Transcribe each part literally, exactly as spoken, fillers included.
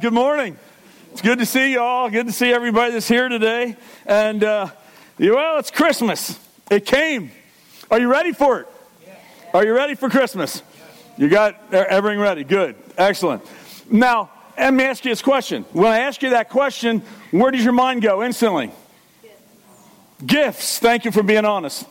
Good morning. It's good to see you all. Good to see everybody that's here today. And, uh, well, it's Christmas. It came. Are you ready for it? Are you ready for Christmas? You got everything ready? Good. Excellent. Now, let me ask you this question. When I ask you that question, where does your mind go instantly? Gifts. Thank you for being honest.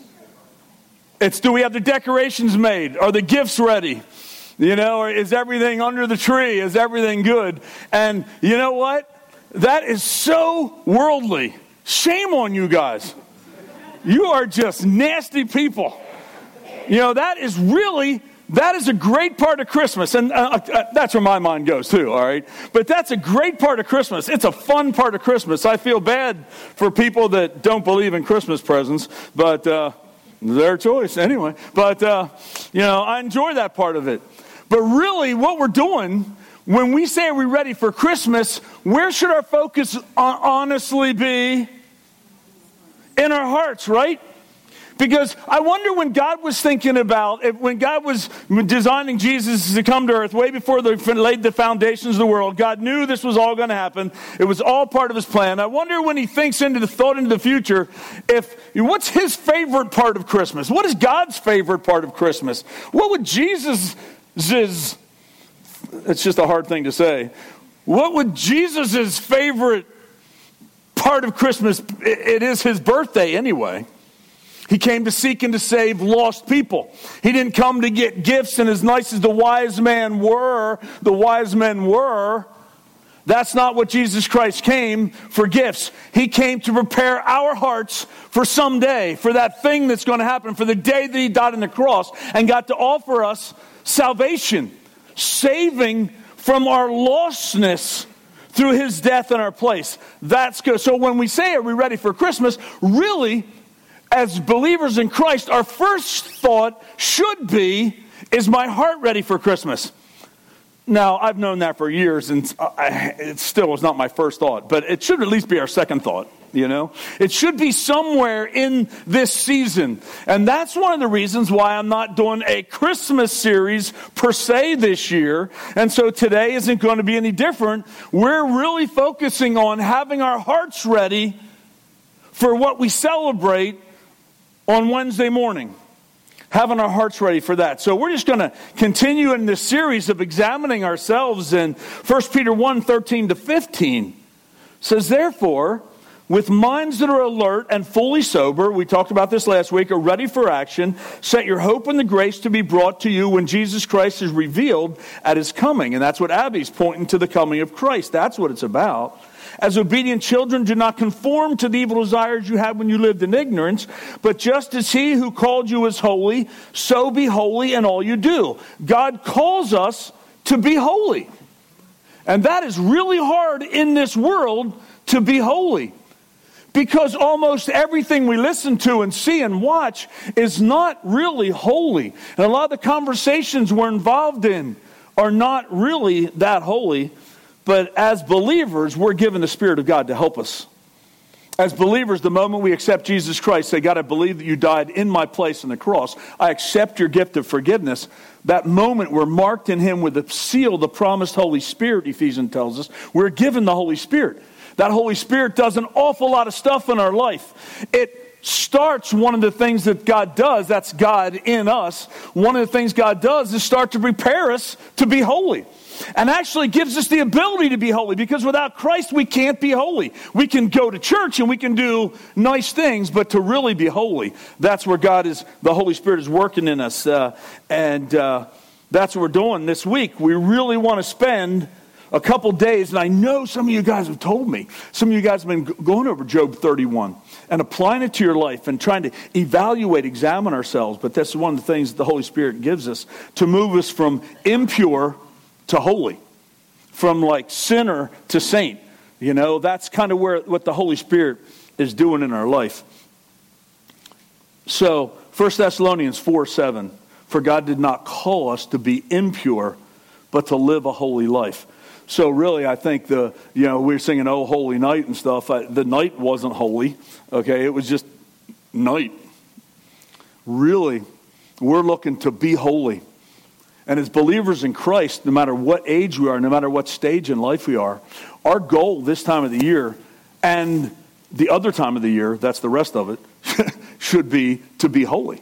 It's, do we have the decorations made? Are the gifts ready? You know, or is everything under the tree? Is everything good? And you know what? That is so worldly. Shame on you guys. You are just nasty people. You know, that is really, that is a great part of Christmas. And uh, uh, that's where my mind goes too, all right? But that's a great part of Christmas. It's a fun part of Christmas. I feel bad for people that don't believe in Christmas presents, but uh, their choice anyway. But, uh, you know, I enjoy that part of it. But really, what we're doing, when we say are we ready for Christmas, where should our focus honestly be? In our hearts, right? Because I wonder when God was thinking about, when God was designing Jesus to come to earth way before they laid the foundations of the world, God knew this was all going to happen. It was all part of his plan. I wonder when he thinks into the thought into the future, if what's his favorite part of Christmas? What is God's favorite part of Christmas? What would Jesus... Ziz, it's just a hard thing to say. What would Jesus' favorite part of Christmas? It is his birthday anyway. He came to seek and to save lost people. He didn't come to get gifts, and as nice as the wise men were, the wise men were, that's not what Jesus Christ came for, gifts. He came to prepare our hearts for someday, for that thing that's going to happen, for the day that he died on the cross and got to offer us salvation, saving from our lostness through his death in our place. That's good. So when we say, are we ready for Christmas? Really, as believers in Christ, our first thought should be, is my heart ready for Christmas? Now, I've known that for years, and it still was not my first thought, but it should at least be our second thought. You know, it should be somewhere in this season. And that's one of the reasons why I'm not doing a Christmas series per se this year. And so today isn't going to be any different. We're really focusing on having our hearts ready for what we celebrate on Wednesday morning. Having our hearts ready for that. So we're just going to continue in this series of examining ourselves in First Peter one, thirteen to fifteen. It says, therefore, with minds that are alert and fully sober, we talked about this last week, are ready for action, set your hope in the grace to be brought to you when Jesus Christ is revealed at his coming. And that's what Abby's pointing to, the coming of Christ. That's what it's about. As obedient children, do not conform to the evil desires you had when you lived in ignorance, but just as he who called you is holy, so be holy in all you do. God calls us to be holy. And that is really hard in this world, to be holy. Because almost everything we listen to and see and watch is not really holy. And a lot of the conversations we're involved in are not really that holy. But as believers, we're given the Spirit of God to help us. As believers, the moment we accept Jesus Christ, say, God, I believe that you died in my place on the cross. I accept your gift of forgiveness. That moment we're marked in him with the seal, the promised Holy Spirit, Ephesians tells us. We're given the Holy Spirit. That Holy Spirit does an awful lot of stuff in our life. It starts, one of the things that God does, that's God in us. One of the things God does is start to prepare us to be holy. And actually gives us the ability to be holy, because without Christ we can't be holy. We can go to church and we can do nice things, but to really be holy, that's where God is, the Holy Spirit is working in us. Uh, and uh, that's what we're doing this week. We really want to spend a couple days, and I know some of you guys have told me, some of you guys have been going over Job thirty-one and applying it to your life and trying to evaluate, examine ourselves. But that's one of the things that the Holy Spirit gives us to move us from impure to holy, from like sinner to saint. You know, that's kind of where what the Holy Spirit is doing in our life. So, First Thessalonians four seven, for God did not call us to be impure, but to live a holy life. So really, I think the, you know, we were singing "Oh Holy Night" and stuff. I, the night wasn't holy, okay? It was just night. Really, we're looking to be holy. And as believers in Christ, no matter what age we are, no matter what stage in life we are, our goal this time of the year and the other time of the year, that's the rest of it, should be to be holy.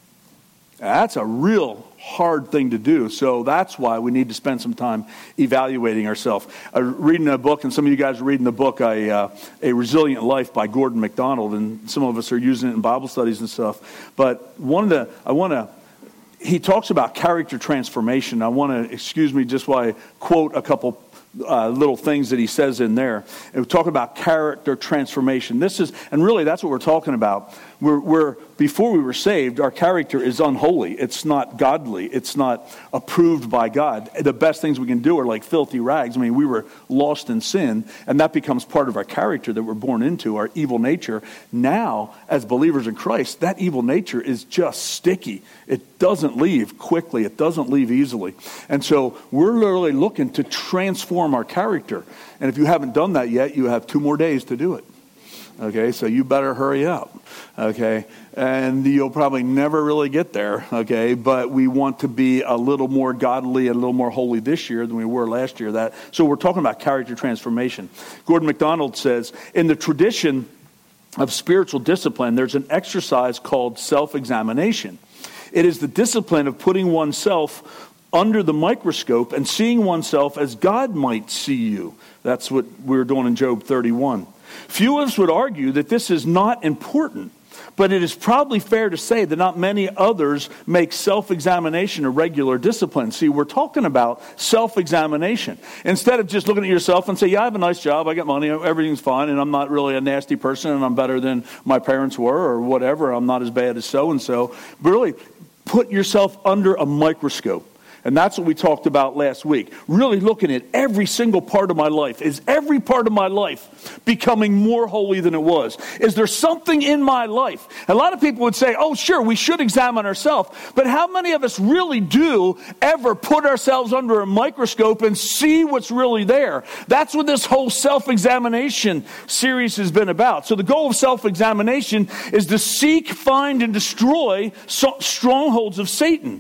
That's a real hard thing to do. So that's why we need to spend some time evaluating ourselves. I'm reading a book, and some of you guys are reading the book, I, uh, A Resilient Life by Gordon MacDonald, and some of us are using it in Bible studies and stuff. But one of the, I want to, he talks about character transformation. I want to, excuse me, just while I quote a couple Uh, little things that he says in there. And we talk about character transformation. This is, and really that's what we're talking about. We're, we're, before we were saved, our character is unholy. It's not godly. It's not approved by God. The best things we can do are like filthy rags. I mean, we were lost in sin, and that becomes part of our character that we're born into, our evil nature. Now, as believers in Christ, that evil nature is just sticky. It doesn't leave quickly. It doesn't leave easily. And so we're literally looking to transform our character. And if you haven't done that yet, you have two more days to do it. Okay, so you better hurry up. Okay, and you'll probably never really get there. Okay, but we want to be a little more godly and a little more holy this year than we were last year. That so we're talking about character transformation. Gordon MacDonald says, in the tradition of spiritual discipline, there's an exercise called self-examination. It is the discipline of putting oneself under the microscope and seeing oneself as God might see you. That's what we were doing in Job thirty-one. Few of us would argue that this is not important, but it is probably fair to say that not many others make self-examination a regular discipline. See, we're talking about self-examination. Instead of just looking at yourself and say, yeah, I have a nice job, I got money, everything's fine, and I'm not really a nasty person, and I'm better than my parents were, or whatever, I'm not as bad as so-and-so. But really, put yourself under a microscope. And that's what we talked about last week. Really looking at every single part of my life. Is every part of my life becoming more holy than it was? Is there something in my life? A lot of people would say, oh, sure, we should examine ourselves. But how many of us really do ever put ourselves under a microscope and see what's really there? That's what this whole self-examination series has been about. So the goal of self-examination is to seek, find, and destroy strongholds of Satan.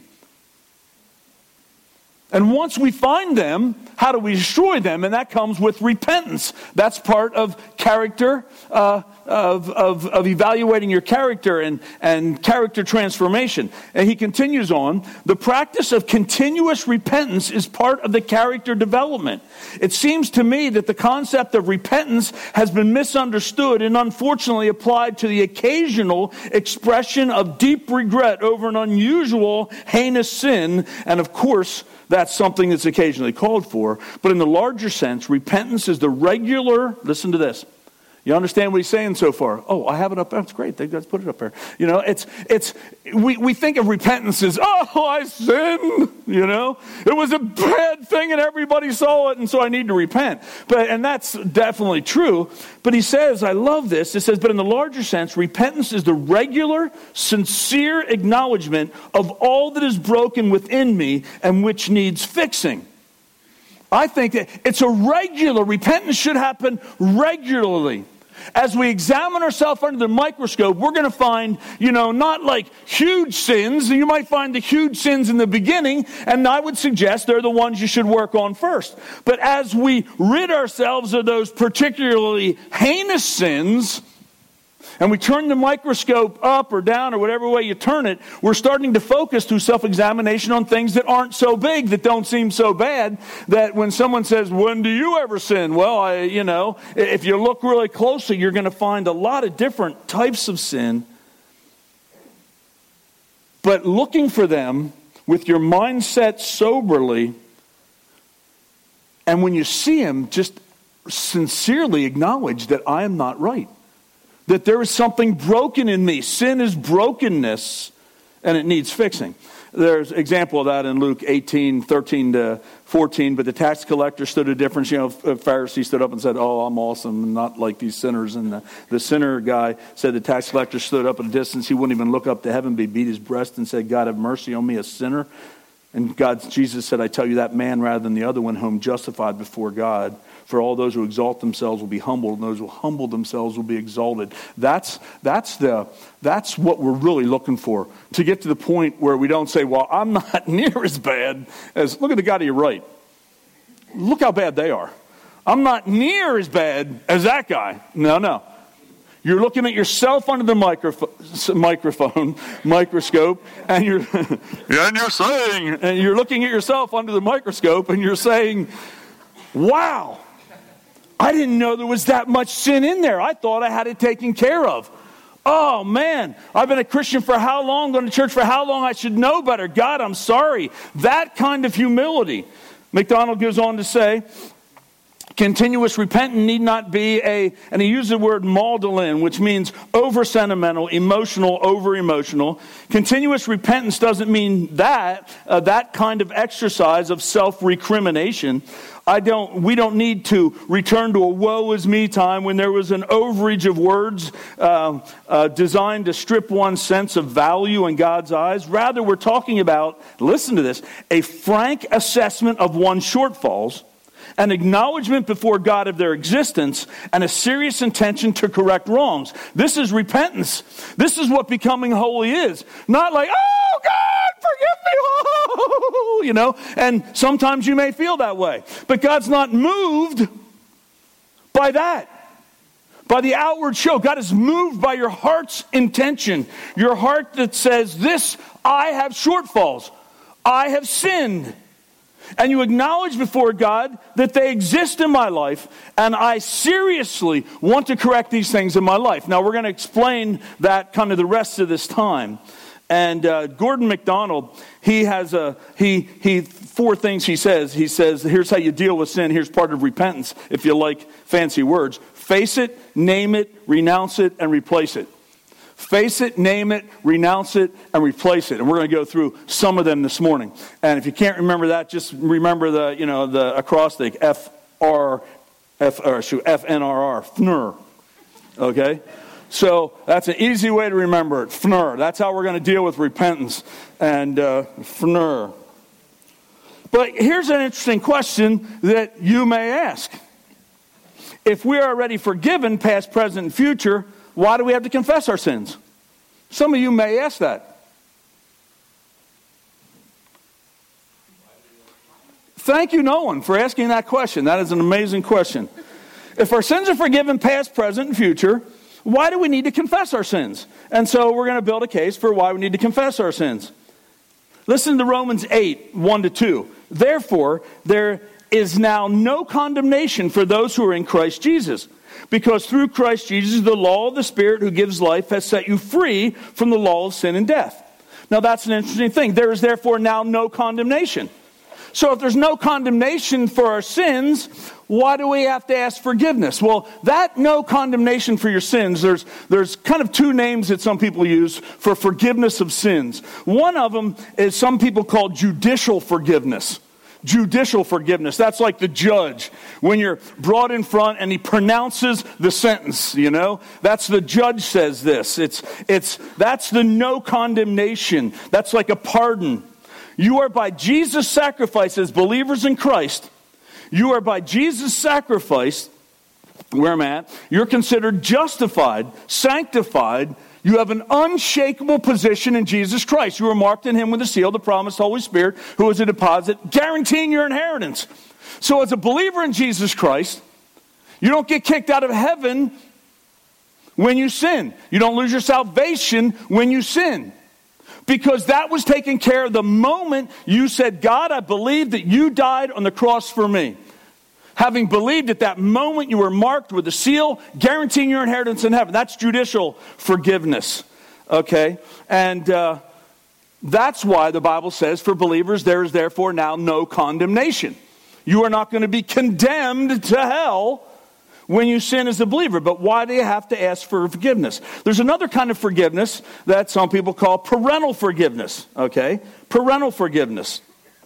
And once we find them, how do we destroy them? And that comes with repentance. That's part of character, uh, of, of, of evaluating your character and, and character transformation. And he continues on, the practice of continuous repentance is part of the character development. It seems to me that the concept of repentance has been misunderstood and unfortunately applied to the occasional expression of deep regret over an unusual, heinous sin. And of course, that's something that's occasionally called for. But in the larger sense, repentance is the regular, listen to this. You understand what he's saying so far? Oh, I have it up there. That's great. They guys put it up there. You know, it's, it's, we, we think of repentance as, oh, I sinned. You know, it was a bad thing and everybody saw it and so I need to repent. But, and that's definitely true. But he says, I love this. It says, but in the larger sense, repentance is the regular, sincere acknowledgement of all that is broken within me and which needs fixing. I think that it's a regular, repentance should happen regularly. As we examine ourselves under the microscope, we're going to find, you know, not like huge sins. You might find the huge sins in the beginning, and I would suggest they're the ones you should work on first. But as we rid ourselves of those particularly heinous sins, and we turn the microscope up or down or whatever way you turn it, we're starting to focus through self-examination on things that aren't so big, that don't seem so bad, that when someone says, when do you ever sin? Well, I, you know, if you look really closely, you're going to find a lot of different types of sin. But looking for them with your mindset soberly, and when you see them, just sincerely acknowledge that I am not right. That there is something broken in me. Sin is brokenness, and it needs fixing. There's an example of that in Luke eighteen, thirteen to fourteen. But the tax collector stood a difference. You know, a Pharisee stood up and said, oh, I'm awesome, not like these sinners. And the, the sinner guy said the tax collector stood up at a distance. He wouldn't even look up to heaven, but he beat his breast and said, God, have mercy on me, a sinner. And God, Jesus said, I tell you, that man rather than the other one home justified before God. For all those who exalt themselves will be humbled, and those who humble themselves will be exalted. That's, that's, the, that's what we're really looking for. To get to the point where we don't say, well, I'm not near as bad as, look at the guy to your right. Look how bad they are. I'm not near as bad as that guy. No, no. You're looking at yourself under the microphone, microphone, microscope, and you're, and you're saying, and you're looking at yourself under the microscope, and you're saying, wow, I didn't know there was that much sin in there. I thought I had it taken care of. Oh, man, I've been a Christian for how long, going to church for how long? I should know better. God, I'm sorry. That kind of humility. MacDonald goes on to say, continuous repentance need not be a, and he used the word maudlin, which means over-sentimental, emotional, over-emotional. Continuous repentance doesn't mean that, uh, that kind of exercise of self-recrimination. I don't, we don't need to return to a woe is me time when there was an overage of words uh, uh, designed to strip one's sense of value in God's eyes. Rather, we're talking about, listen to this, a frank assessment of one's shortfalls, an acknowledgement before God of their existence, and a serious intention to correct wrongs. This is repentance. This is what becoming holy is. Not like, oh, God, forgive me, oh, you know, and sometimes you may feel that way. But God's not moved by that, by the outward show. God is moved by your heart's intention, your heart that says, this, I have shortfalls. I have sinned. And you acknowledge before God that they exist in my life, and I seriously want to correct these things in my life. Now, we're going to explain that kind of the rest of this time. And uh, Gordon MacDonald, he has a he he four things he says. He says, here's how you deal with sin. Here's part of repentance, if you like fancy words. Face it, name it, renounce it, and replace it. Face it, name it, renounce it, and replace it. And we're going to go through some of them this morning. And if you can't remember that, just remember the, you know, the acrostic F R F or shoot, F N R R, F N R. Okay? So that's an easy way to remember it. F N R. That's how we're going to deal with repentance. And uh, F N R. But here's an interesting question that you may ask. If we are already forgiven, past, present, and future, why do we have to confess our sins? Some of you may ask that. Thank you, Nolan, for asking that question. That is an amazing question. If our sins are forgiven past, present, and future, why do we need to confess our sins? And so we're going to build a case for why we need to confess our sins. Listen to Romans eight, one to two. Therefore, there is now no condemnation for those who are in Christ Jesus. Because through Christ Jesus, the law of the Spirit who gives life has set you free from the law of sin and death. Now that's an interesting thing. There is therefore now no condemnation. So if there's no condemnation for our sins, why do we have to ask forgiveness? Well, that no condemnation for your sins, there's, there's kind of two names that some people use for forgiveness of sins. One of them is some people call judicial forgiveness. Judicial forgiveness. That's like the judge. When you're brought in front and he pronounces the sentence, you know, that's the judge says this. It's, it's, that's the no condemnation. That's like a pardon. You are by Jesus' sacrifice as believers in Christ. You are by Jesus' sacrifice, where I'm at, you're considered justified, sanctified. You have an unshakable position in Jesus Christ. You are marked in him with a seal, the promised Holy Spirit, who is a deposit, guaranteeing your inheritance. So as a believer in Jesus Christ, you don't get kicked out of heaven when you sin. You don't lose your salvation when you sin. Because that was taken care of the moment you said, God, I believe that you died on the cross for me. Having believed at that moment you were marked with a seal, guaranteeing your inheritance in heaven. That's judicial forgiveness. Okay? And uh, that's why the Bible says for believers there is therefore now no condemnation. You are not going to be condemned to hell when you sin as a believer. But why do you have to ask for forgiveness? There's another kind of forgiveness that some people call parental forgiveness. Okay? Parental forgiveness.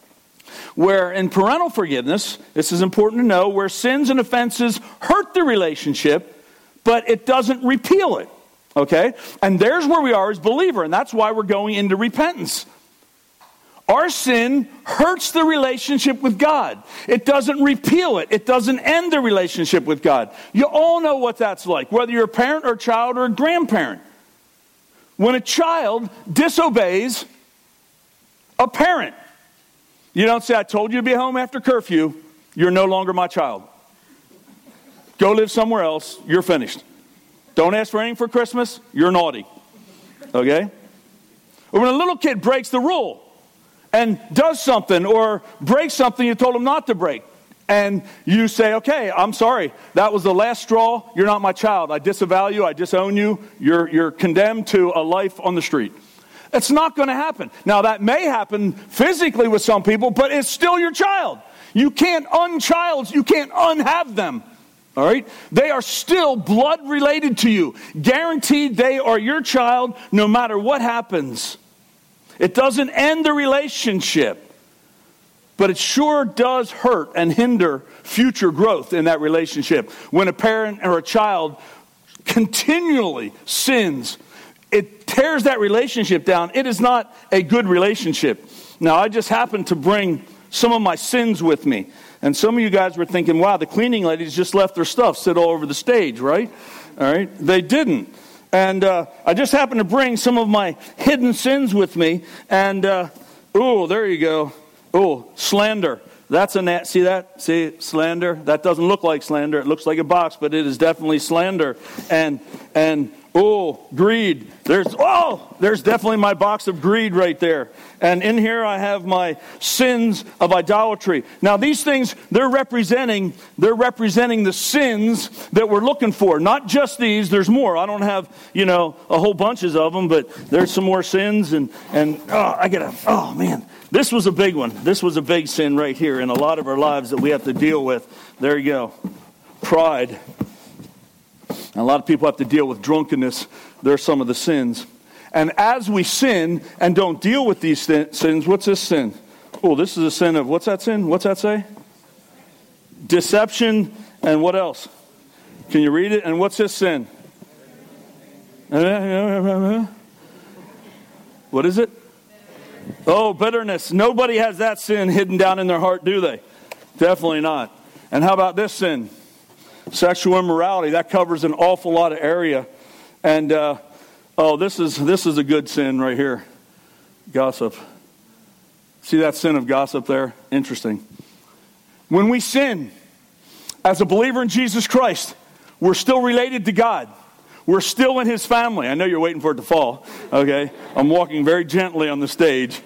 Where in parental forgiveness, this is important to know, where sins and offenses hurt the relationship, but it doesn't repeal it. Okay? And there's where we are as believer, and that's why we're going into repentance. Our sin hurts the relationship with God. It doesn't repeal it. It doesn't end the relationship with God. You all know what that's like, whether you're a parent or a child or a grandparent. When a child disobeys a parent, you don't say, I told you to be home after curfew. You're no longer my child. Go live somewhere else. You're finished. Don't ask for anything for Christmas. You're naughty. Okay? Or when a little kid breaks the rule and does something or breaks something you told him not to break, and you say, okay, I'm sorry. That was the last straw. You're not my child. I disavow you. I disown you. You're, you're condemned to a life on the street. It's not going to happen. Now, that may happen physically with some people, but it's still your child. You can't unchild. You can't unhave them. All right? They are still blood related to you. Guaranteed they are your child no matter what happens. It doesn't end the relationship, but it sure does hurt and hinder future growth in that relationship. When a parent or a child continually sins, it tears that relationship down. It is not a good relationship. Now, I just happened to bring some of my sins with me. And some of you guys were thinking, wow, the cleaning ladies just left their stuff sit all over the stage, right? All right. They didn't. And uh, I just happened to bring some of my hidden sins with me. And, uh, oh, there you go. Oh, slander. That's a nat. See that? See, slander? That doesn't look like slander. It looks like a box, but it is definitely slander. And, and, oh, greed. There's, oh, there's definitely my box of greed right there. And in here I have my sins of idolatry. Now these things, they're representing, they're representing the sins that we're looking for. Not just these, there's more. I don't have, you know, a whole bunches of them, but there's some more sins. And, and oh, I gotta, oh man, this was a big one. This was a big sin right here in a lot of our lives that we have to deal with. There you go. Pride. And a lot of people have to deal with drunkenness. There's some of the sins. And as we sin and don't deal with these sins, what's this sin? Oh, this is a sin of, what's that sin? What's that say? Deception and what else? Can you read it? And what's this sin? What is it? Oh, bitterness. Nobody has that sin hidden down in their heart, do they? Definitely not. And how about this sin? Sexual immorality. That covers an awful lot of area. And, uh, oh, this is this is a good sin right here. Gossip. See that sin of gossip there? Interesting. When we sin, as a believer in Jesus Christ, we're still related to God. We're still in His family. I know you're waiting for it to fall. Okay? I'm walking very gently on the stage.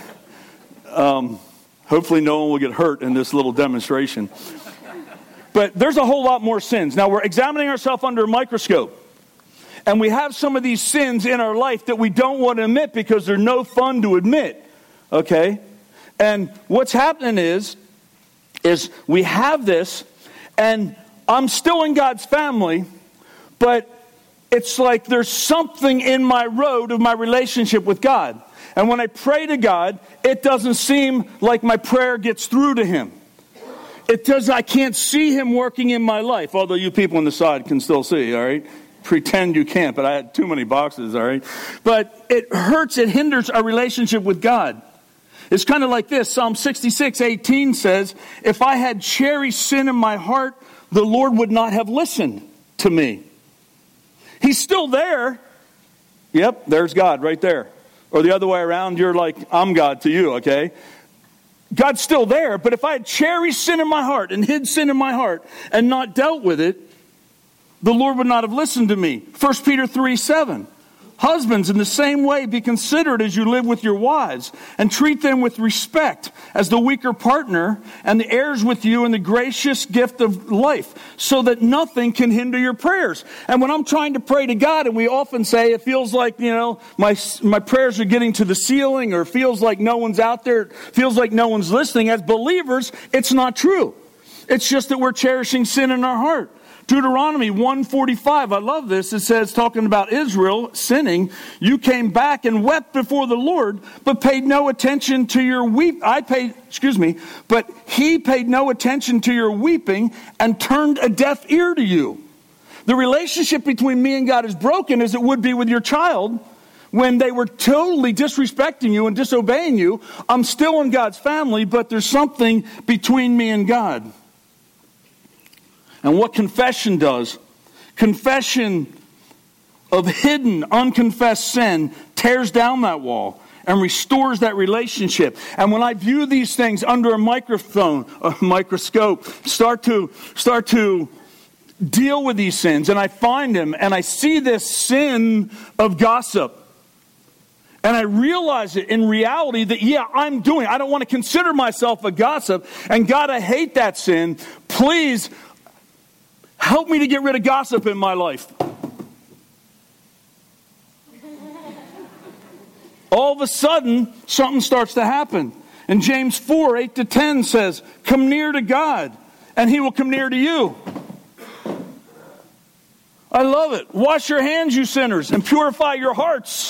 Um, hopefully no one will get hurt in this little demonstration. But there's a whole lot more sins. Now, we're examining ourselves under a microscope. And we have some of these sins in our life that we don't want to admit because they're no fun to admit. Okay? And what's happening is, is we have this, and I'm still in God's family, but it's like there's something in my road of my relationship with God. And when I pray to God, it doesn't seem like my prayer gets through to Him. It does. I can't see Him working in my life, although you people on the side can still see, all right? Pretend you can't, but I had too many boxes, all right? But it hurts, it hinders our relationship with God. It's kind of like this. Psalm sixty-six eighteen says, if I had cherished sin in my heart, the Lord would not have listened to me. He's still there. Yep, there's God right there. Or the other way around, you're like, I'm God to you, okay? God's still there, but if I had cherished sin in my heart and hid sin in my heart and not dealt with it, the Lord would not have listened to me. First Peter three seven. Husbands, in the same way, be considerate as you live with your wives, and treat them with respect as the weaker partner and the heirs with you in the gracious gift of life, so that nothing can hinder your prayers. And when I'm trying to pray to God, and we often say it feels like, you know, my my prayers are getting to the ceiling, or feels like no one's out there, feels like no one's listening. As believers, it's not true. It's just that we're cherishing sin in our heart. Deuteronomy one forty-five, I love this. It says, talking about Israel sinning, you came back and wept before the Lord, but paid no attention to your weep. I paid, excuse me, but he paid no attention to your weeping and turned a deaf ear to you. The relationship between me and God is broken as it would be with your child, when they were totally disrespecting you and disobeying you, I'm still in God's family, but there's something between me and God. And what confession does, confession of hidden, unconfessed sin tears down that wall and restores that relationship. And when I view these things under a microphone, a microscope, start to start to deal with these sins, and I find them, and I see this sin of gossip, and I realize it in reality that, yeah, I'm doing it. I don't want to consider myself a gossip, and God, I hate that sin. Please help me to get rid of gossip in my life. All of a sudden, something starts to happen. And James four, eight to ten says, come near to God, and he will come near to you. I love it. Wash your hands, you sinners, and purify your hearts.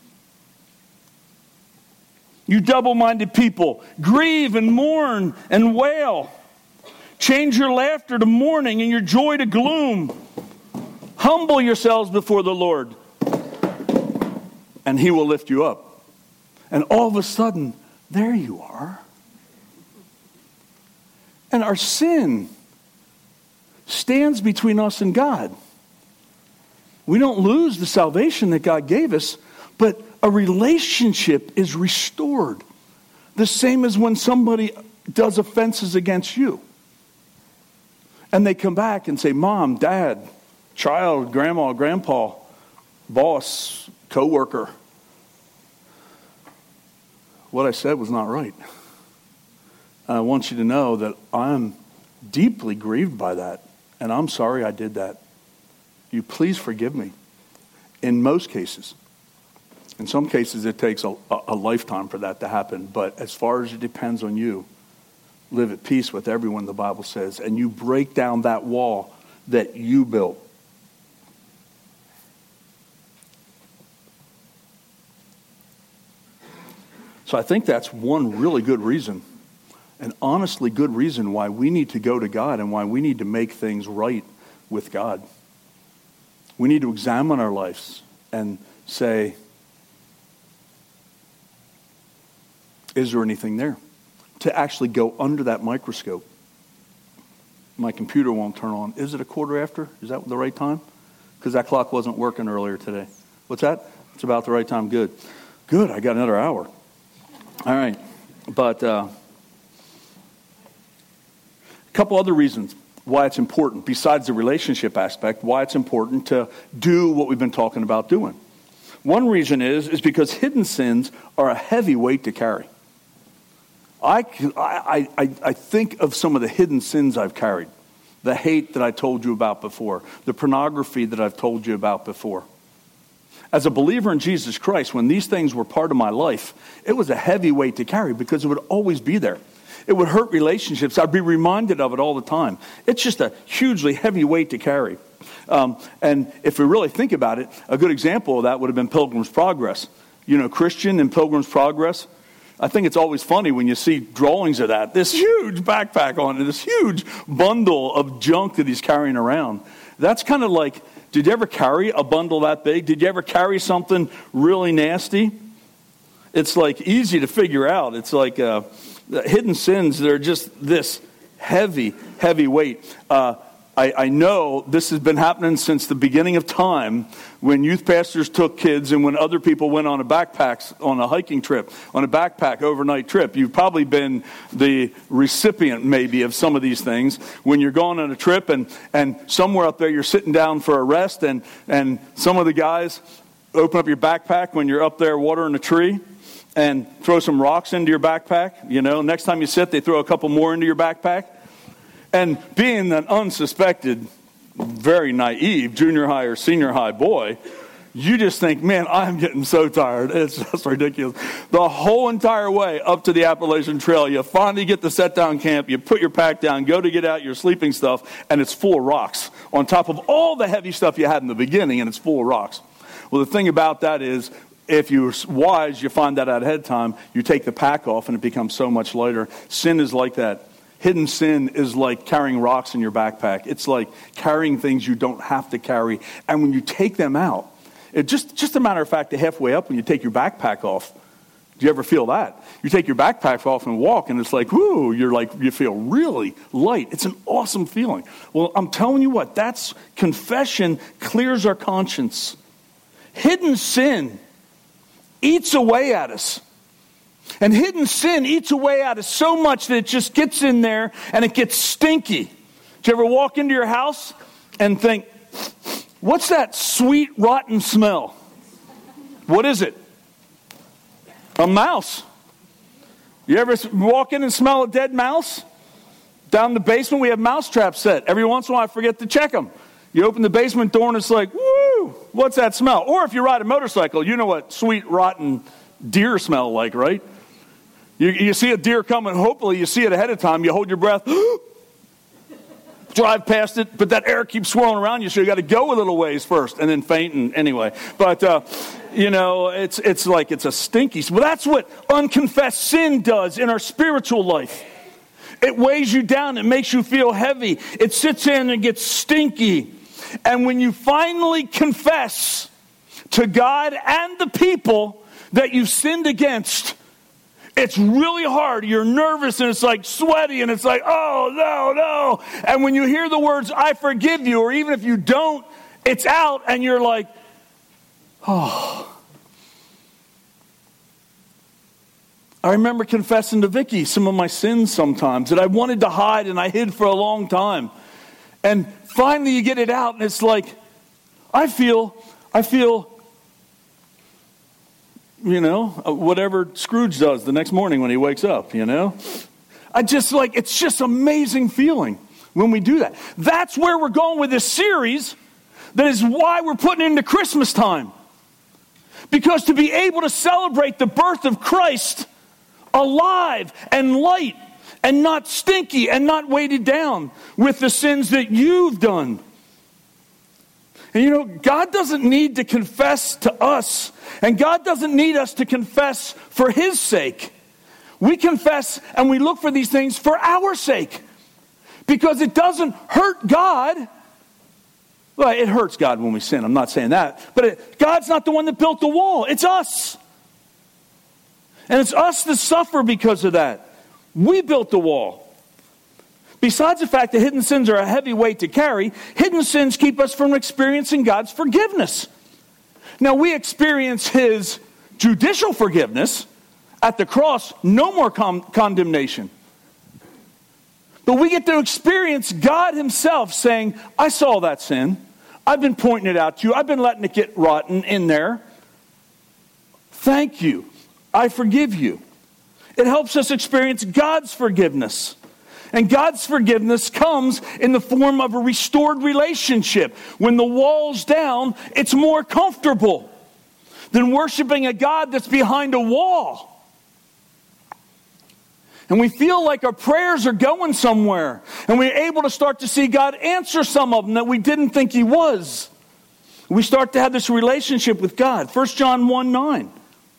You double-minded people, grieve and mourn and wail. Change your laughter to mourning and your joy to gloom. Humble yourselves before the Lord, and he will lift you up. And all of a sudden, there you are. And our sin stands between us and God. We don't lose the salvation that God gave us, but a relationship is restored. The same as when somebody does offenses against you. And they come back and say, Mom, Dad, child, Grandma, Grandpa, boss, co-worker, what I said was not right. And I want you to know that I'm deeply grieved by that. And I'm sorry I did that. You please forgive me. In most cases. In some cases, it takes a, a lifetime for that to happen. But as far as it depends on you, live at peace with everyone, the Bible says. And you break down that wall that you built. So I think that's one really good reason. An honestly good reason why we need to go to God and why we need to make things right with God. We need to examine our lives and say, is there anything there? To actually go under that microscope. My computer won't turn on. Is it a quarter after? Is that the right time? Because that clock wasn't working earlier today. What's that? It's about the right time. Good. Good. I got another hour. All right. But uh, a couple other reasons why it's important, besides the relationship aspect, why it's important to do what we've been talking about doing. One reason is, is because hidden sins are a heavy weight to carry. I, I, I, I think of some of the hidden sins I've carried. The hate that I told you about before. The pornography that I've told you about before. As a believer in Jesus Christ, when these things were part of my life, it was a heavy weight to carry because it would always be there. It would hurt relationships. I'd be reminded of it all the time. It's just a hugely heavy weight to carry. Um, and if we really think about it, a good example of that would have been Pilgrim's Progress. You know, Christian in Pilgrim's Progress. I think it's always funny when you see drawings of that. This huge backpack on it, this huge bundle of junk that he's carrying around. That's kind of like, did you ever carry a bundle that big? Did you ever carry something really nasty? It's like easy to figure out. It's like uh, hidden sins. They're just this heavy, heavy weight. Uh, I, I know this has been happening since the beginning of time when youth pastors took kids and when other people went on a backpacks, on a hiking trip, on a backpack overnight trip. You've probably been the recipient maybe of some of these things when you're going on a trip and, and somewhere up there you're sitting down for a rest and, and some of the guys open up your backpack when you're up there watering a tree and throw some rocks into your backpack. You know, next time you sit, they throw a couple more into your backpack. And being an unsuspected, very naive junior high or senior high boy, you just think, man, I'm getting so tired. It's just ridiculous. The whole entire way up to the Appalachian Trail, you finally get to set down camp, you put your pack down, go to get out your sleeping stuff, and it's full of rocks on top of all the heavy stuff you had in the beginning, and it's full of rocks. Well, the thing about that is, if you're wise, you find that out ahead of time, you take the pack off, and it becomes so much lighter. Sin is like that. Hidden sin is like carrying rocks in your backpack. It's like carrying things you don't have to carry. And when you take them out, It just, just a matter of fact, halfway up when you take your backpack off. Do you ever feel that? You take your backpack off and walk, and it's like, whoo, you're like, you feel really light. It's an awesome feeling. Well, I'm telling you what, that's confession clears our conscience. Hidden sin eats away at us. And hidden sin eats away at us so much that it just gets in there and it gets stinky. Do you ever walk into your house and think, what's that sweet, rotten smell? What is it? A mouse. You ever walk in and smell a dead mouse? Down in the basement, we have mouse traps set. Every once in a while, I forget to check them. You open the basement door and it's like, woo, what's that smell? Or if you ride a motorcycle, you know what sweet, rotten deer smell like, right? You, you see a deer coming, hopefully you see it ahead of time. You hold your breath, drive past it, but that air keeps swirling around you, so you got to go a little ways first and then faint. And anyway, but uh, you know, it's it's like it's a stinky. Well, that's what unconfessed sin does in our spiritual life. It weighs you down. It makes you feel heavy. It sits in and gets stinky. And when you finally confess to God and the people that you've sinned against, it's really hard. You're nervous and it's like sweaty and it's like, oh, no, no. And when you hear the words, I forgive you, or even if you don't, it's out and you're like, oh. I remember confessing to Vicky some of my sins sometimes that I wanted to hide and I hid for a long time. And finally you get it out and it's like, I feel, I feel, you know, whatever Scrooge does the next morning when he wakes up, you know. I just like, it's just amazing feeling when we do that. That's where we're going with this series. That is why we're putting it into Christmas time. Because to be able to celebrate the birth of Christ alive and light and not stinky and not weighted down with the sins that you've done. And you know, God doesn't need to confess to us, and God doesn't need us to confess for His sake. We confess and we look for these things for our sake, because it doesn't hurt God. Well, it hurts God when we sin. I'm not saying that. But it, God's not the one that built the wall. It's us. And it's us that suffer because of that. We built the wall. Besides the fact that hidden sins are a heavy weight to carry, hidden sins keep us from experiencing God's forgiveness. Now, we experience His judicial forgiveness at the cross, no more con- condemnation. But we get to experience God Himself saying, I saw that sin. I've been pointing it out to you. I've been letting it get rotten in there. Thank you. I forgive you. It helps us experience God's forgiveness. And God's forgiveness comes in the form of a restored relationship. When the wall's down, it's more comfortable than worshiping a God that's behind a wall. And we feel like our prayers are going somewhere. And we're able to start to see God answer some of them that we didn't think He was. We start to have this relationship with God. First John one nine.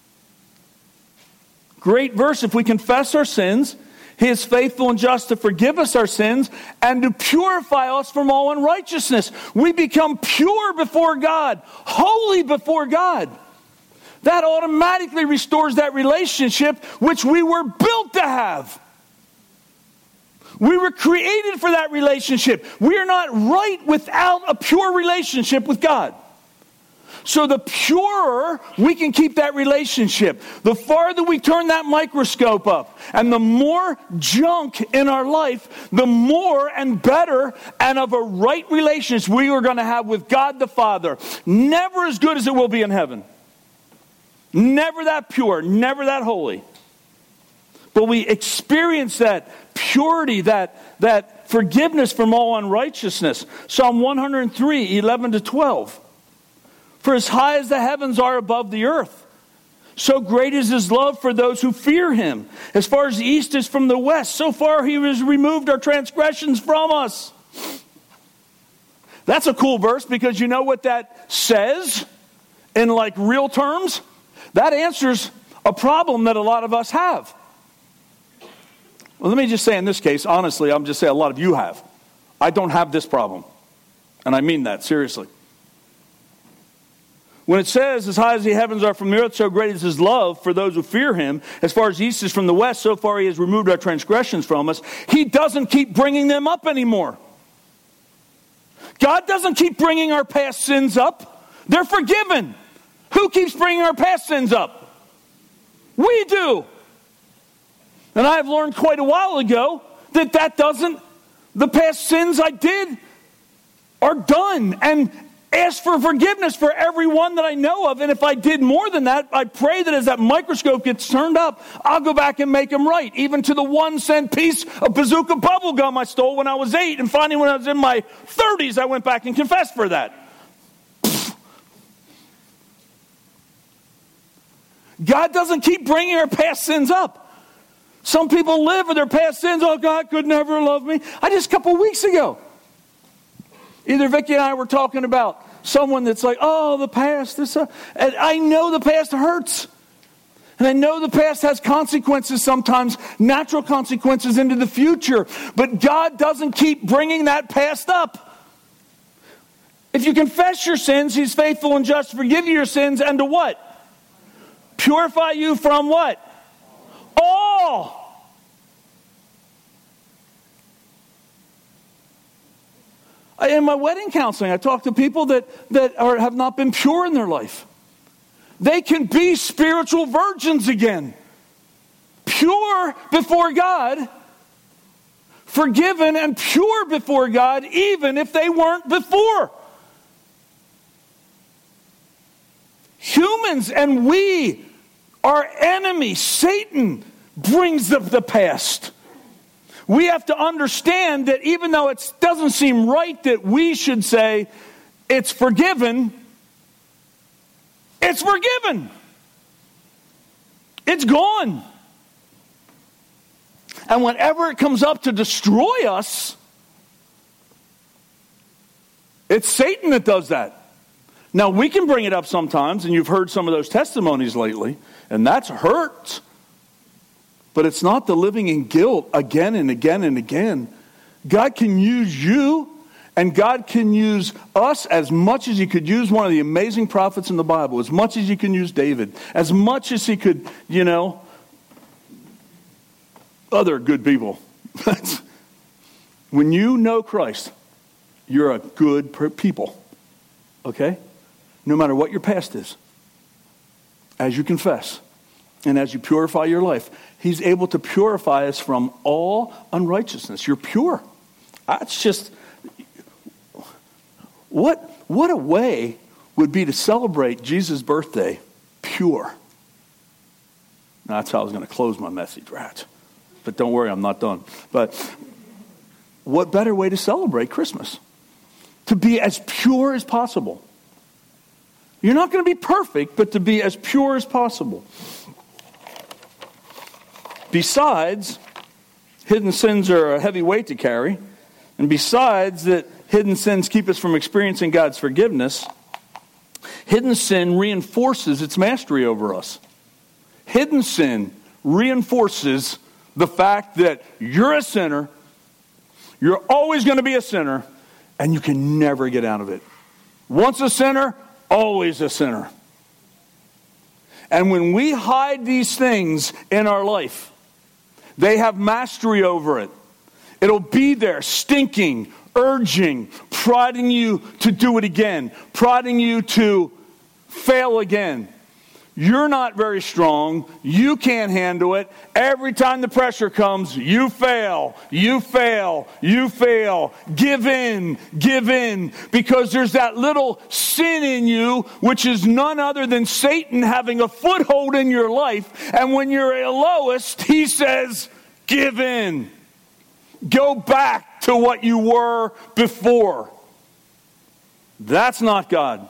Great verse. If we confess our sins, He is faithful and just to forgive us our sins and to purify us from all unrighteousness. We become pure before God, holy before God. That automatically restores that relationship which we were built to have. We were created for that relationship. We are not right without a pure relationship with God. So the purer we can keep that relationship, the farther we turn that microscope up, and the more junk in our life, the more and better and of a right relationship we are going to have with God the Father. Never as good as it will be in heaven. Never that pure, never that holy. But we experience that purity, that, that forgiveness from all unrighteousness. Psalm one hundred three, eleven to twelve. For as high as the heavens are above the earth, so great is His love for those who fear Him. As far as the east is from the west, so far He has removed our transgressions from us. That's a cool verse, because you know what that says in like real terms? That answers a problem that a lot of us have. Well, let me just say in this case, honestly, I'm just saying a lot of you have. I don't have this problem. And I mean that seriously. When it says, as high as the heavens are from the earth, so great is his love for those who fear him. As far as the east is from the west, so far he has removed our transgressions from us. He doesn't keep bringing them up anymore. God doesn't keep bringing our past sins up. They're forgiven. Who keeps bringing our past sins up? We do. And I've learned quite a while ago that that doesn't, the past sins I did are done. And ask for forgiveness for every one that I know of. And if I did more than that, I pray that as that microscope gets turned up, I'll go back and make them right. Even to the one cent piece of bazooka bubble gum I stole when I was eight. And finally when I was in my thirties, I went back and confessed for that. God doesn't keep bringing our past sins up. Some people live with their past sins. Oh, God could never love me. I just a couple of weeks ago, either Vicki and I were talking about someone that's like, oh, the past. This, uh, and I know the past hurts. And I know the past has consequences sometimes, natural consequences into the future. But God doesn't keep bringing that past up. If you confess your sins, he's faithful and just to forgive you your sins and to what? Purify you from what? All. In my wedding counseling, I talk to people that, that are, have not been pure in their life. They can be spiritual virgins again. Pure before God. Forgiven and pure before God, even if they weren't before. Humans and we, our enemy, Satan, brings up the past. We have to understand that even though it doesn't seem right that we should say it's forgiven, it's forgiven. It's gone. And whenever it comes up to destroy us, it's Satan that does that. Now, we can bring it up sometimes, and you've heard some of those testimonies lately, and that's hurt. But it's not the living in guilt again and again and again. God can use you, and God can use us as much as he could use one of the amazing prophets in the Bible, as much as he can use David, as much as he could, you know, other good people. When you know Christ, you're a good people, okay? No matter what your past is, as you confess and as you purify your life, he's able to purify us from all unrighteousness. You're pure. That's just, what, what a way would be to celebrate Jesus' birthday pure. Now, that's how I was going to close my message, right? But don't worry, I'm not done. But what better way to celebrate Christmas? To be as pure as possible. You're not going to be perfect, but to be as pure as possible. Besides, hidden sins are a heavy weight to carry. And besides that hidden sins keep us from experiencing God's forgiveness, hidden sin reinforces its mastery over us. Hidden sin reinforces the fact that you're a sinner, you're always going to be a sinner, and you can never get out of it. Once a sinner, always a sinner. And when we hide these things in our life, they have mastery over it. It'll be there, stinking, urging, prodding you to do it again, prodding you to fail again. You're not very strong. You can't handle it. Every time the pressure comes, you fail, you fail, you fail. Give in, give in. Because there's that little sin in you, which is none other than Satan having a foothold in your life. And when you're at lowest, he says, give in. Go back to what you were before. That's not God.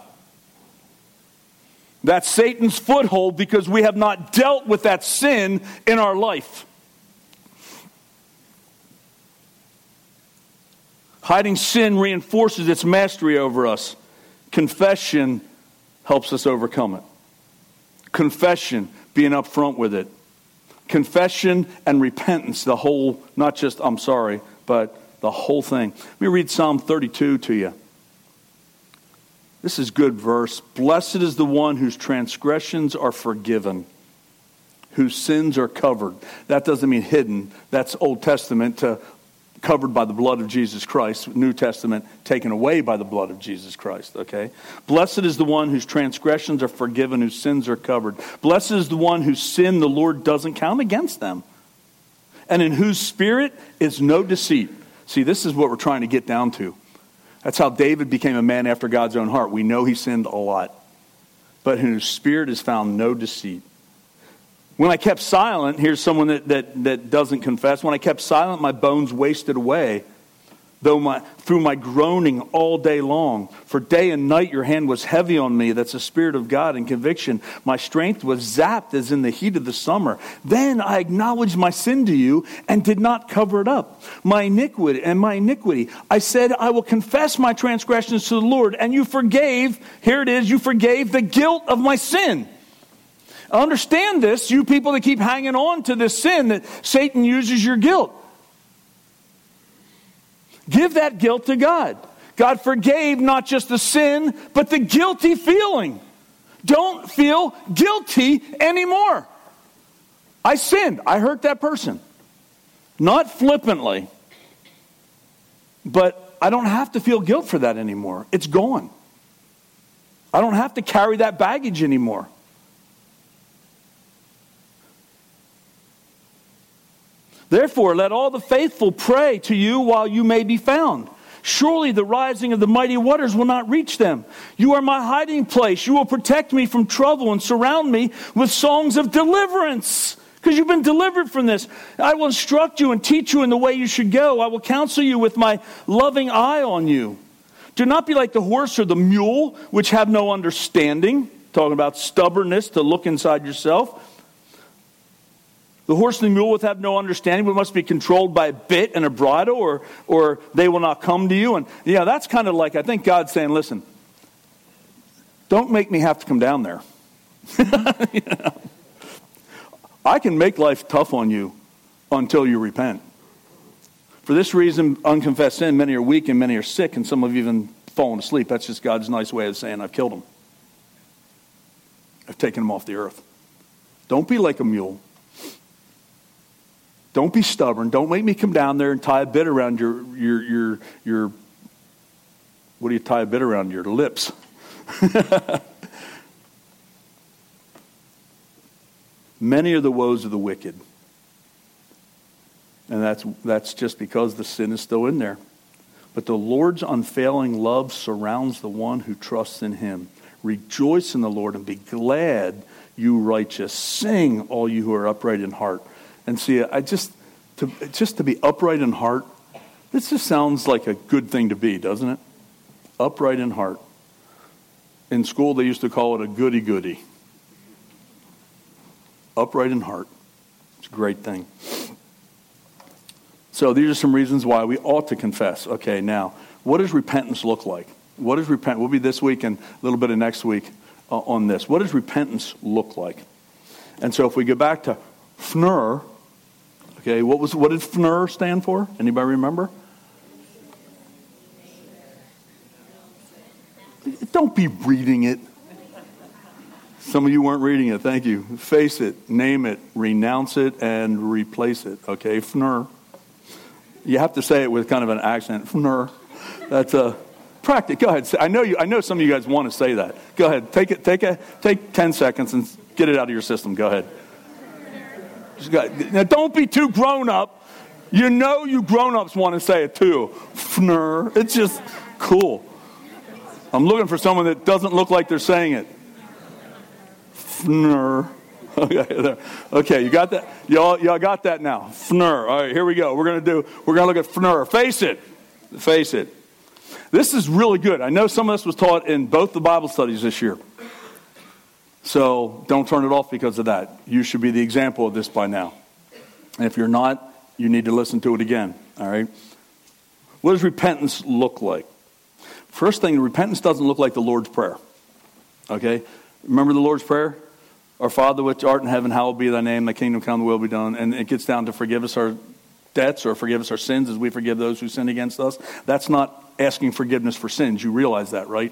That's Satan's foothold because we have not dealt with that sin in our life. Hiding sin reinforces its mastery over us. Confession helps us overcome it. Confession, being upfront with it. Confession and repentance, the whole, not just I'm sorry, but the whole thing. Let me read Psalm thirty-two to you. This is good verse. Blessed is the one whose transgressions are forgiven, whose sins are covered. That doesn't mean hidden. That's Old Testament to covered by the blood of Jesus Christ. New Testament taken away by the blood of Jesus Christ. Okay? Blessed is the one whose transgressions are forgiven, whose sins are covered. Blessed is the one whose sin the Lord doesn't count against them, and in whose spirit is no deceit. See, this is what we're trying to get down to. That's how David became a man after God's own heart. We know he sinned a lot, but in whose spirit is found no deceit. When I kept silent, here's someone that, that, that doesn't confess. When I kept silent, my bones wasted away, though my through my groaning all day long. For day and night your hand was heavy on me. That's the Spirit of God and conviction. My strength was zapped as in the heat of the summer. Then I acknowledged my sin to you and did not cover it up. My iniquity and my iniquity. I said, I will confess my transgressions to the Lord. And you forgave, here it is, you forgave the guilt of my sin. Understand this, you people that keep hanging on to this sin, that Satan uses your guilt. Give that guilt to God. God forgave not just the sin, but the guilty feeling. Don't feel guilty anymore. I sinned. I hurt that person. Not flippantly. But I don't have to feel guilt for that anymore. It's gone. I don't have to carry that baggage anymore. Therefore, let all the faithful pray to you while you may be found. Surely the rising of the mighty waters will not reach them. You are my hiding place. You will protect me from trouble and surround me with songs of deliverance. Because you've been delivered from this. I will instruct you and teach you in the way you should go. I will counsel you with my loving eye on you. Do not be like the horse or the mule, which have no understanding. Talking about stubbornness to look inside yourself. The horse and the mule have no understanding, but must be controlled by a bit and a bridle, or or they will not come to you. And yeah, that's kind of like, I think God's saying, listen, don't make me have to come down there. You know? I can make life tough on you until you repent. For this reason, unconfessed sin, many are weak and many are sick, and some have even fallen asleep. That's just God's nice way of saying, I've killed them. I've taken them off the earth. Don't be like a mule. Don't be stubborn. Don't make me come down there and tie a bit around your, your, your, your, what do you tie a bit around? Your lips. Many are the woes of the wicked. And that's, that's just because the sin is still in there. But the Lord's unfailing love surrounds the one who trusts in him. Rejoice in the Lord and be glad, you righteous. Sing, all you who are upright in heart. And see, I just to just to be upright in heart, this just sounds like a good thing to be, doesn't it? Upright in heart. In school, they used to call it a goody-goody. Upright in heart. It's a great thing. So these are some reasons why we ought to confess. Okay, now, what does repentance look like? What does repent? We'll be this week and a little bit of next week uh, on this. What does repentance look like? And so if we go back to F N U R, okay, what was what did F N U R stand for? Anybody remember? Don't be reading it. Some of you weren't reading it. Thank you. Face it, name it, renounce it, and replace it. Okay, F N U R. You have to say it with kind of an accent. F N U R. That's a practice. Go ahead. I know you. I know some of you guys want to say that. Go ahead. Take it. Take a. Take ten seconds and get it out of your system. Go ahead. Now, don't be too grown up. You know you grown-ups want to say it too. F N U R. It's just cool. I'm looking for someone that doesn't look like they're saying it. F N U R. Okay, okay, you got that? Y'all, y'all got that now. F N U R. All right, here we go. We're gonna do. We're gonna look at F N U R. Face it. Face it. This is really good. I know some of this was taught in both the Bible studies this year. So don't turn it off because of that. You should be the example of this by now. And if you're not, you need to listen to it again. All right? What does repentance look like? First thing, repentance doesn't look like the Lord's Prayer. Okay? Remember the Lord's Prayer? Our Father which art in heaven, hallowed be thy name, thy kingdom come, thy will be done. And it gets down to forgive us our debts or forgive us our sins as we forgive those who sin against us. That's not asking forgiveness for sins. You realize that, right?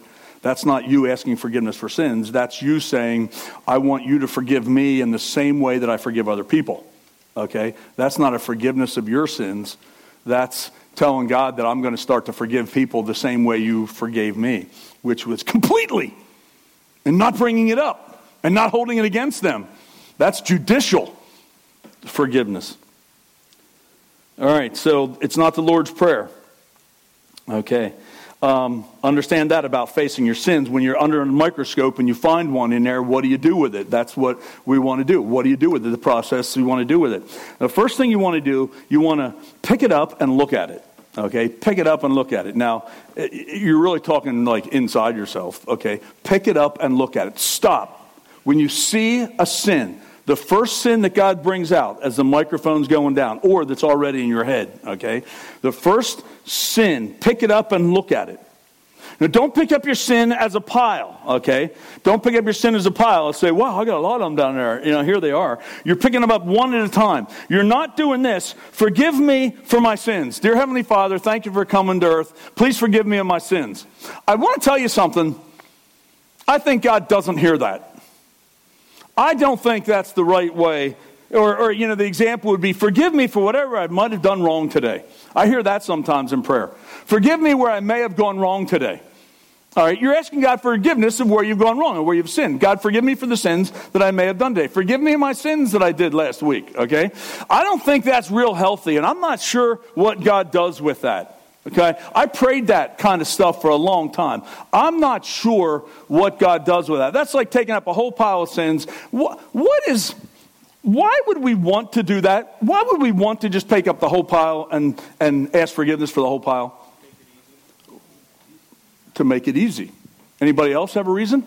That's not you asking forgiveness for sins. That's you saying, I want you to forgive me in the same way that I forgive other people. Okay? That's not a forgiveness of your sins. That's telling God that I'm going to start to forgive people the same way you forgave me, which was completely, and not bringing it up and not holding it against them. That's judicial forgiveness. All right, so it's not the Lord's Prayer. Okay. Um, understand that about facing your sins. When you're under a microscope and you find one in there, what do you do with it? That's what we want to do. What do you do with it? The process you want to do with it. The first thing you want to do, you want to pick it up and look at it. Okay? Pick it up and look at it. Now, you're really talking like inside yourself. Okay? Pick it up and look at it. Stop. When you see a sin, the first sin that God brings out as the microphone's going down, or that's already in your head, okay? The first sin, pick it up and look at it. Now, don't pick up your sin as a pile, okay? Don't pick up your sin as a pile and say, wow, I got a lot of them down there. You know, here they are. You're picking them up one at a time. You're not doing this. Forgive me for my sins. Dear Heavenly Father, thank you for coming to earth. Please forgive me of my sins. I want to tell you something. I think God doesn't hear that. I don't think that's the right way. Or, or, you know, the example would be, forgive me for whatever I might have done wrong today. I hear that sometimes in prayer. Forgive me where I may have gone wrong today. All right, you're asking God for forgiveness of where you've gone wrong or where you've sinned. God, forgive me for the sins that I may have done today. Forgive me of my sins that I did last week, okay? I don't think that's real healthy, and I'm not sure what God does with that. Okay, I prayed that kind of stuff for a long time. I'm not sure what God does with that. That's like taking up a whole pile of sins. What, what is, why would we want to do that? Why would we want to just take up the whole pile and, and ask forgiveness for the whole pile? To make it easy. Anybody else have a reason?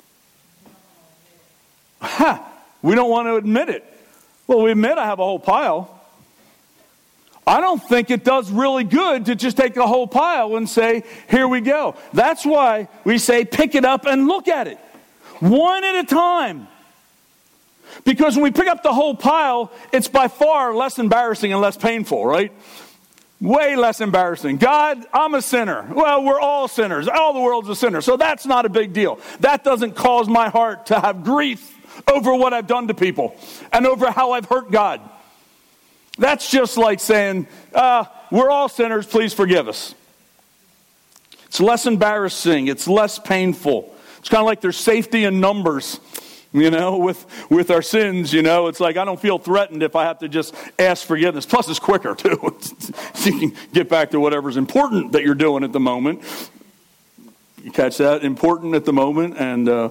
Ha! We don't want to admit it. Well, we admit I have a whole pile. I don't think it does really good to just take the whole pile and say, here we go. That's why we say pick it up and look at it. One at a time. Because when we pick up the whole pile, it's by far less embarrassing and less painful, right? Way less embarrassing. God, I'm a sinner. Well, we're all sinners. All the world's a sinner. So that's not a big deal. That doesn't cause my heart to have grief over what I've done to people and over how I've hurt God. That's just like saying, uh, we're all sinners, please forgive us. It's less embarrassing. It's less painful. It's kind of like there's safety in numbers, you know, with, with our sins, you know. It's like I don't feel threatened if I have to just ask forgiveness. Plus, it's quicker, too. So you can get back to whatever's important that you're doing at the moment. You catch that? Important at the moment. And uh,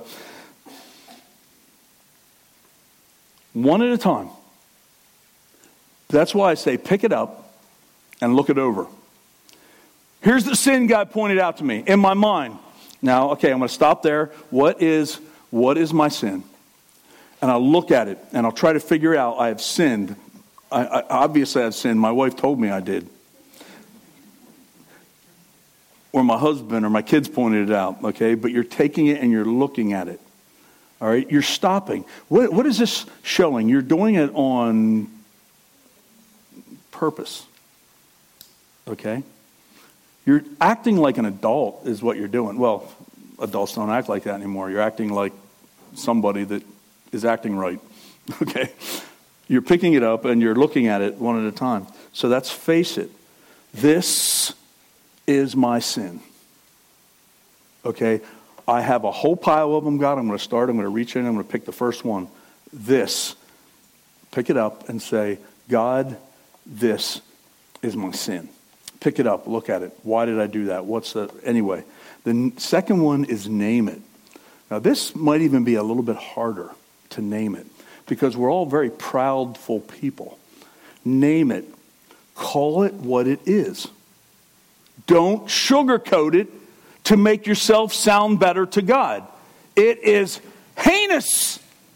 one at a time. That's why I say pick it up and look it over. Here's the sin God pointed out to me in my mind. Now, okay, I'm going to stop there. What is what is my sin? And I'll look at it and I'll try to figure out I have sinned. I, I, obviously I've sinned. My wife told me I did. Or my husband or my kids pointed it out, okay? But you're taking it and you're looking at it. All right? You're stopping. What, what is this showing? You're doing it on purpose. Okay? You're acting like an adult is what you're doing. Well, adults don't act like that anymore. You're acting like somebody that is acting right. Okay? You're picking it up and you're looking at it one at a time. So that's face it. This is my sin. Okay? I have a whole pile of them, God. I'm going to start. I'm going to reach in. I'm going to pick the first one. This. Pick it up and say, God, this is my sin. Pick it up, look at it. Why did I do that? What's the, anyway. The second one is name it. Now this might even be a little bit harder to name it because we're all very proudful people. Name it. Call it what it is. Don't sugarcoat it to make yourself sound better to God. It is heinous.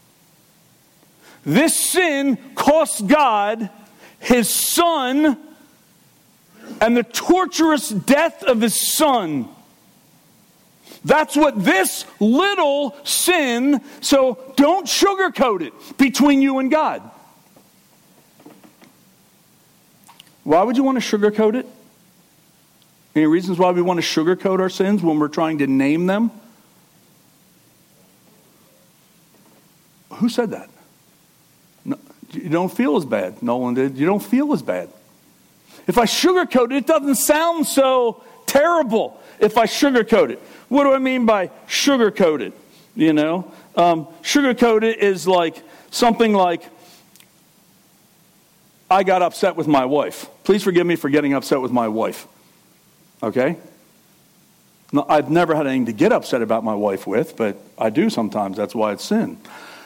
This sin cost God His Son and the torturous death of His Son. That's what this little sin, so don't sugarcoat it between you and God. Why would you want to sugarcoat it? Any reasons why we want to sugarcoat our sins when we're trying to name them? Who said that? No, you don't feel as bad. Nolan did. You don't feel as bad. If I sugarcoat it, it doesn't sound so terrible if I sugarcoat it. What do I mean by sugarcoat it? You know, um, sugarcoat it is like something like, I got upset with my wife. Please forgive me for getting upset with my wife. Okay? No, I've never had anything to get upset about my wife with, but I do sometimes. That's why it's sin.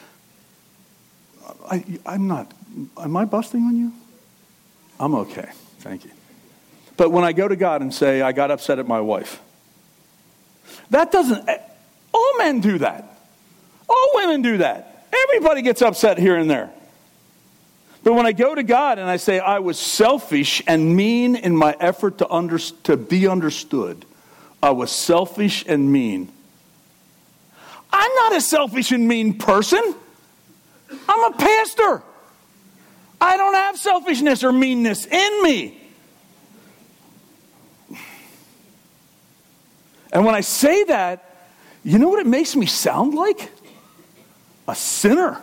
I, I'm not, am I busting on you? I'm okay. Thank you. But when I go to God and say, I got upset at my wife, that doesn't, all men do that. All women do that. Everybody gets upset here and there. But when I go to God and I say, I was selfish and mean in my effort to, under, to be understood, I was selfish and mean. I'm not a selfish and mean person. I'm a pastor. I don't have selfishness or meanness in me. And when I say that, you know what it makes me sound like? A sinner.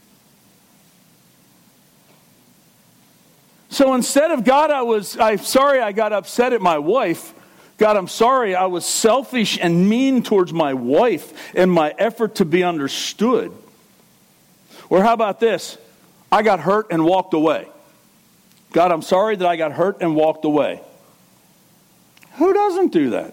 So instead of, God, I was, I'm sorry I got upset at my wife. God, I'm sorry I was selfish and mean towards my wife in my effort to be understood. Or how about this? I got hurt and walked away. God, I'm sorry that I got hurt and walked away. Who doesn't do that?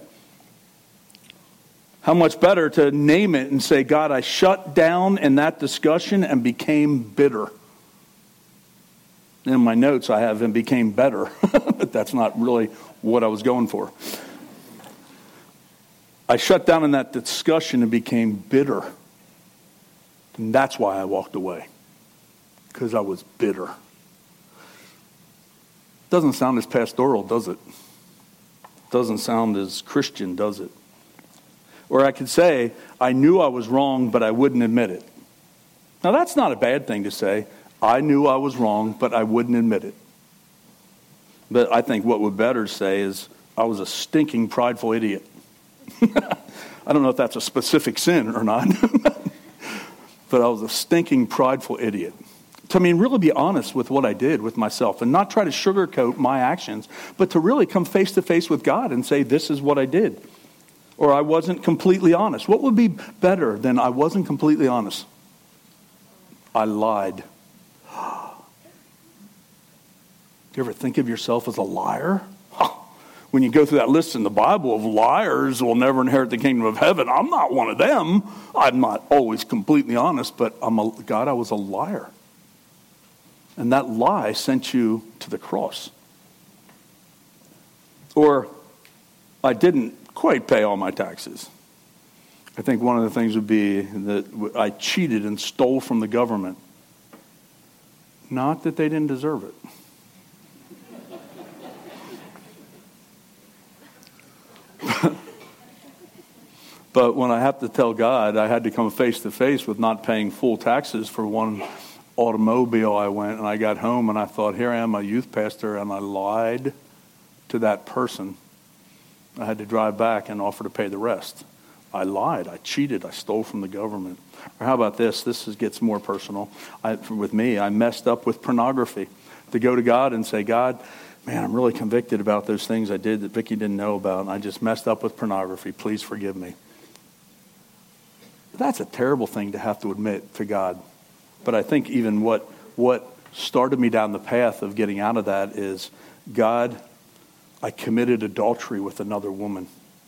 How much better to name it and say, God, I shut down in that discussion and became bitter. In my notes I have and became better. But that's not really what I was going for. I shut down in that discussion and became bitter. And that's why I walked away. Because I was bitter. Doesn't sound as pastoral, does it? Doesn't sound as Christian, does it? Or I could say, I knew I was wrong, but I wouldn't admit it. Now that's not a bad thing to say. I knew I was wrong, but I wouldn't admit it. But I think what would better say is, I was a stinking prideful idiot. I don't know if that's a specific sin or not. But I was a stinking prideful idiot. To, I mean, really be honest with what I did with myself and not try to sugarcoat my actions, but to really come face to face with God and say, this is what I did. Or I wasn't completely honest. What would be better than I wasn't completely honest? I lied. Do you ever think of yourself as a liar? When you go through that list in the Bible of liars will never inherit the kingdom of heaven, I'm not one of them. I'm not always completely honest, but I'm a, God, I was a liar. And that lie sent you to the cross. Or I didn't quite pay all my taxes. I think one of the things would be that I cheated and stole from the government. Not that they didn't deserve it. But when I have to tell God, I had to come face to face with not paying full taxes for one automobile I went, and I got home and I thought, here I am, a youth pastor, and I lied to that person. I had to drive back and offer to pay the rest. I lied. I cheated. I stole from the government. Or how about this? This is, gets more personal. I, with me, I messed up with pornography. To go to God and say, God, man, I'm really convicted about those things I did that Vicki didn't know about, and I just messed up with pornography. Please forgive me. That's a terrible thing to have to admit to God. But I think even what what started me down the path of getting out of that is, God, I committed adultery with another woman.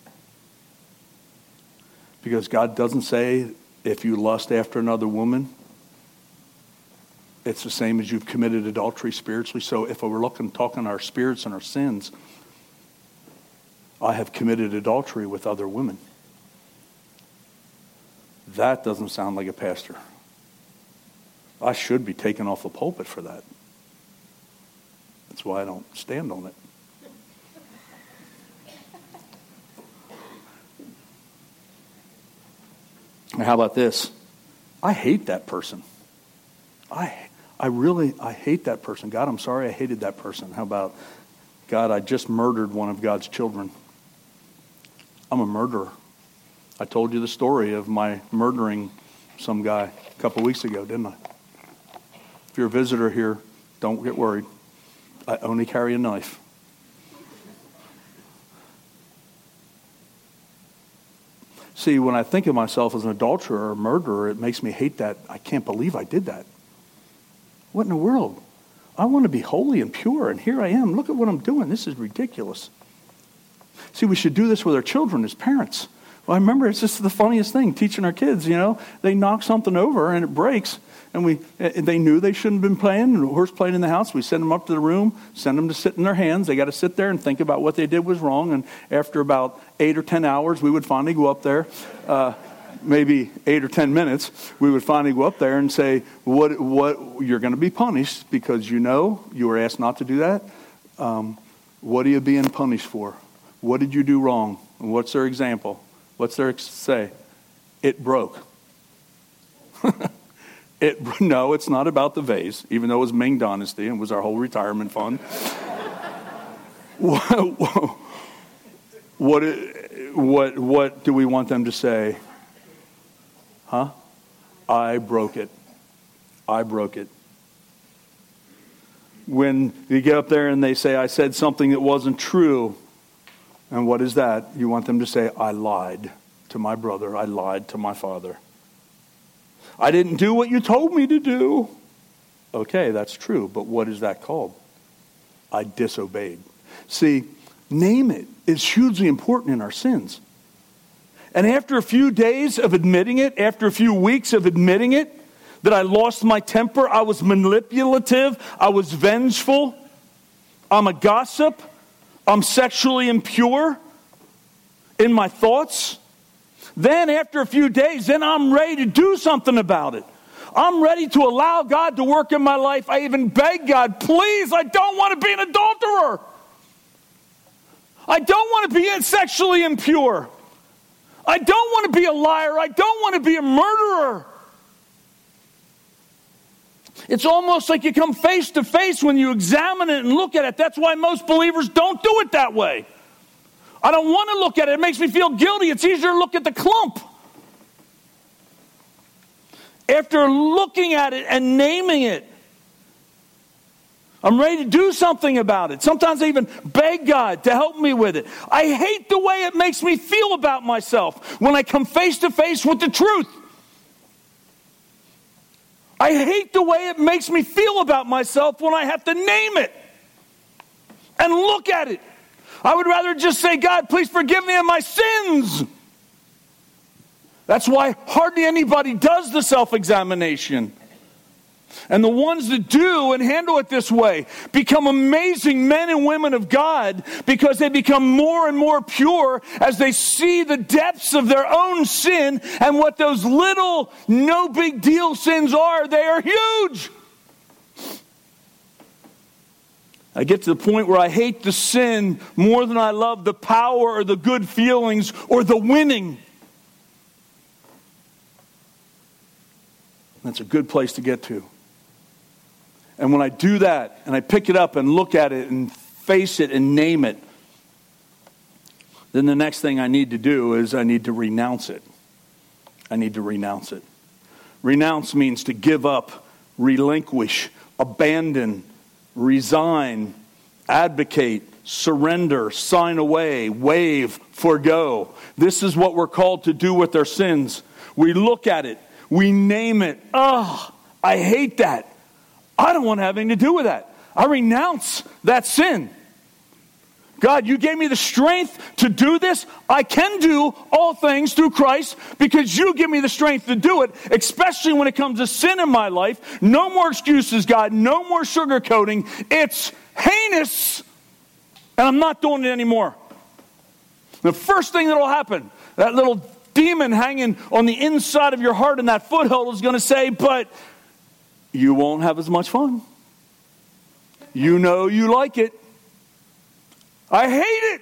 Because God doesn't say if you lust after another woman, it's the same as you've committed adultery spiritually. So if we're looking, talking our spirits and our sins, I have committed adultery with other women. That doesn't sound like a pastor. I should be taken off the pulpit for that. That's why I don't stand on it. And how about this? I hate that person. I I really, I hate that person. God, I'm sorry I hated that person. How about, God, I just murdered one of God's children. I'm a murderer. I told you the story of my murdering some guy a couple weeks ago, didn't I? If you're a visitor here, don't get worried. I only carry a knife. See, when I think of myself as an adulterer or a murderer, it makes me hate that. I can't believe I did that. What in the world? I want to be holy and pure, and here I am. Look at what I'm doing. This is ridiculous. See, we should do this with our children as parents. Well, I remember it's just the funniest thing, teaching our kids, you know. They knock something over and it breaks, and we they knew they shouldn't have been playing, and horse playing in the house. We send them up to the room, send them to sit in their hands. They got to sit there and think about what they did was wrong, and after about eight or ten hours, we would finally go up there, uh, maybe eight or ten minutes, we would finally go up there and say, what, what, you're going to be punished because you know you were asked not to do that. Um, what are you being punished for? What did you do wrong? And what's their example? What's their say? It broke. it No, it's not about the vase, even though it was Ming Dynasty and was our whole retirement fund. what, what, what, what do we want them to say? Huh? I broke it. I broke it. When you get up there and they say, I said something that wasn't true, and what is that? You want them to say, I lied to my brother. I lied to my father. I didn't do what you told me to do. Okay, that's true, but what is that called? I disobeyed. See, name it is hugely important in our sins. And after a few days of admitting it, after a few weeks of admitting it, that I lost my temper, I was manipulative, I was vengeful, I'm a gossip, I'm sexually impure in my thoughts. Then after a few days, then I'm ready to do something about it. I'm ready to allow God to work in my life. I even beg God, please, I don't want to be an adulterer. I don't want to be sexually impure. I don't want to be a liar. I don't want to be a murderer. It's almost like you come face to face when you examine it and look at it. That's why most believers don't do it that way. I don't want to look at it. It makes me feel guilty. It's easier to look at the clump. After looking at it and naming it, I'm ready to do something about it. Sometimes I even beg God to help me with it. I hate the way it makes me feel about myself when I come face to face with the truth. I hate the way it makes me feel about myself when I have to name it and look at it. I would rather just say, God, please forgive me of my sins. That's why hardly anybody does the self-examination. And the ones that do and handle it this way become amazing men and women of God because they become more and more pure as they see the depths of their own sin and what those little no big deal sins are. They are huge. I get to the point where I hate the sin more than I love the power or the good feelings or the winning. That's a good place to get to. And when I do that, and I pick it up and look at it and face it and name it, then the next thing I need to do is I need to renounce it. I need to renounce it. Renounce means to give up, relinquish, abandon, resign, advocate, surrender, sign away, waive, forego. This is what we're called to do with our sins. We look at it. We name it. Oh, I hate that. I don't want to have anything to do with that. I renounce that sin. God, you gave me the strength to do this. I can do all things through Christ because you give me the strength to do it, especially when it comes to sin in my life. No more excuses, God. No more sugarcoating. It's heinous, and I'm not doing it anymore. The first thing that will happen, that little demon hanging on the inside of your heart in that foothold is going to say, but you won't have as much fun. You know you like it. I hate it.